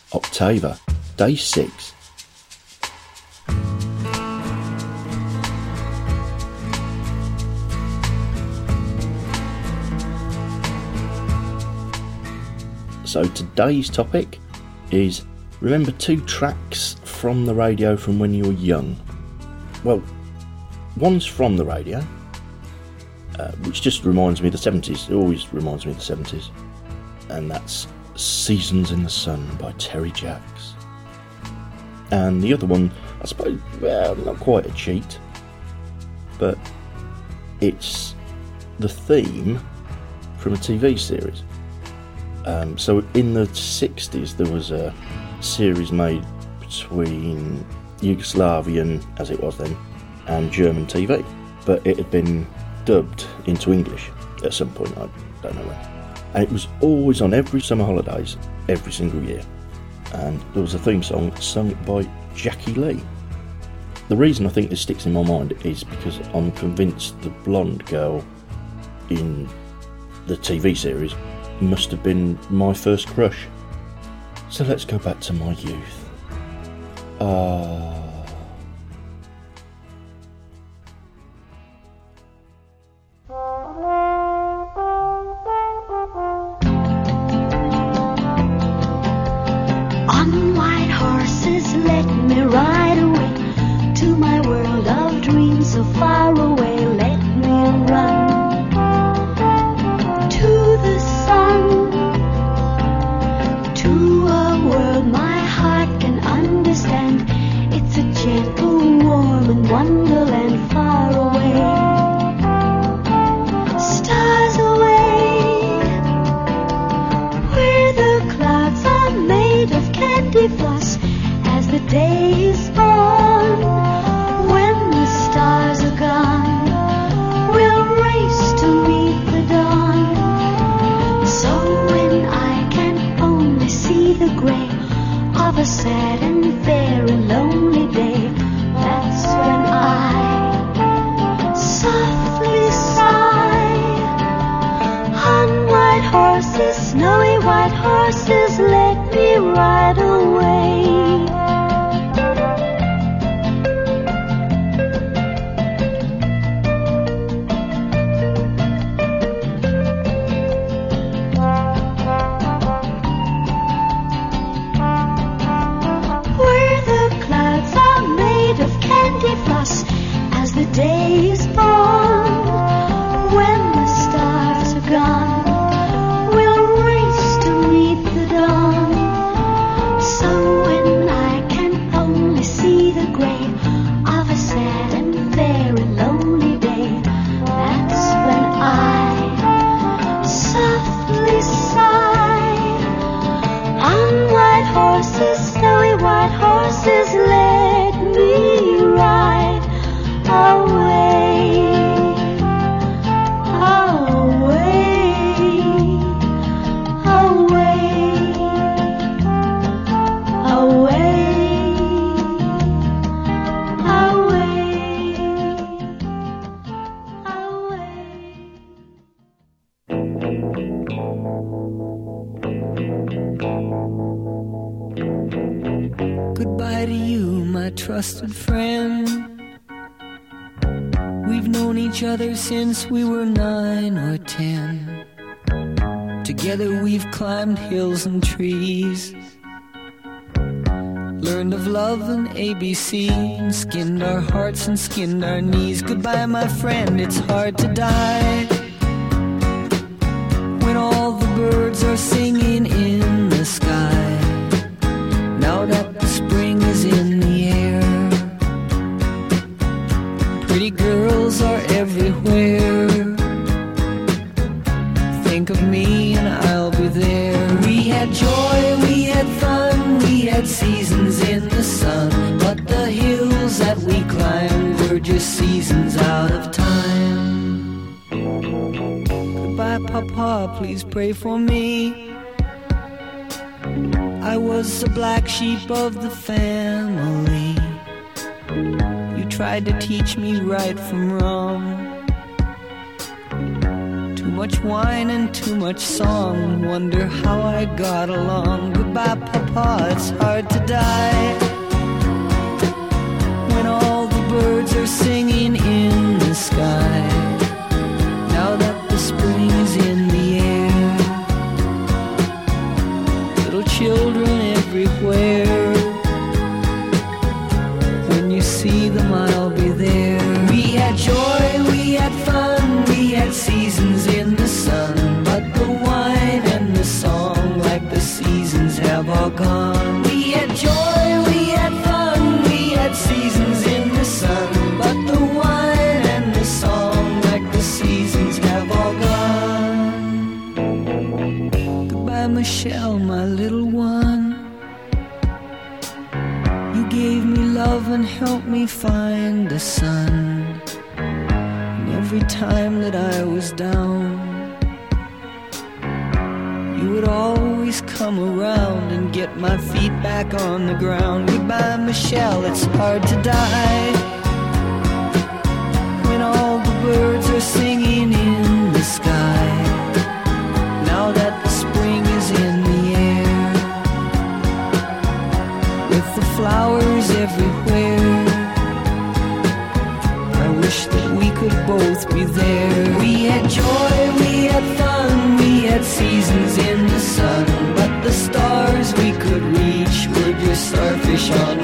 Octava, Day 6. So today's topic is remember 2 tracks from the radio from when you were young. Well, one's from the radio, which just reminds me of the 70s. It always reminds me of the 70s. And that's Seasons in the Sun by Terry Jacks. And the other one, I suppose, well, not quite a cheat, but it's the theme from a TV series. So in the 60s there was a series made between Yugoslavian, as it was then, and German TV, but it had been dubbed into English at some point, I don't know when, and it was always on every summer holidays, every single year, and there was a theme song sung by Jackie Lee. The reason I think this sticks in my mind is because I'm convinced the blonde girl in the TV series must have been my first crush. So let's go back to my youth. On white horses, let me ride away to my world of dreams so far away. Let me run to the sun, to a world my heart can understand. It's a gentle, warm and wonderland far away. Stars away, where the clouds are made of candy floss. As the day is born, when the stars are gone, we'll race to meet the dawn. So when I can only see the grey of a sad and very lonely day, that's when I softly sigh. On white horses, snowy white horses, let me ride away. Where the clouds are made of candy floss. As the day is born, when the stars are gone, we'll race to meet the dawn. So when I can only see the grey of a sad and very lonely day, that's when I softly sigh. On white horses, snowy white horses, let me ride away, away, away, away, Goodbye to you, my trusted friend. We've known each other since we were 9 or 10. Together we've climbed hills and trees, learned of love and ABC, and skinned our hearts and skinned our knees. Goodbye, my friend, it's hard to die when all the birds are singing in the sky. Now that the spring is in the air, pretty girls are everywhere. Think of me and I'll be there. We had joy, we had fun, we had seasons in the sun, but the hills that we climbed were just seasons out of time. Goodbye, Papa, please pray for me. I was the black sheep of the family. You tried to teach me right from wrong. To much wine and too much song. Wonder how I got along. Goodbye, Papa, it's hard to die when all the birds are singing in the sky. Now that the spring is in the air, little children everywhere. When you see them, I'll be there. We had joy, we had fun, we had seasons in the sun, but the wine and the song, like the seasons, have all gone. We had joy, we had fun, we had seasons in the sun, but the wine and the song, like the seasons, have all gone. Goodbye, Michelle, my little one. You gave me love and helped me find the sun. Every time that I was down, you would always come around and get my feet back on the ground. Goodbye, Michelle, it's hard to die when all the birds are singing in the sky. Now that the spring is in the air, with the flowers everywhere, I wish that we could both be there. We had joy, we had fun, we had seasons in the sun, but the stars we could reach were just starfish on